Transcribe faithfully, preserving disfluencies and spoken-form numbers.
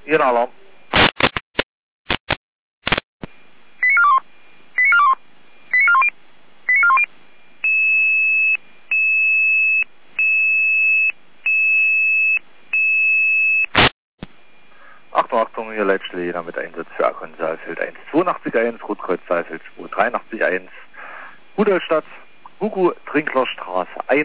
Hier ein Alarm. Achtung, Achtung, hier Leitstelle Jena mit Einsatz für Akkon Saalfeld eins zweiundachtzig eins, Rotkreuz Saalfeld zwei dreiundachtzig eins, Rudolstadt, Hugo Trinklerstraße eins.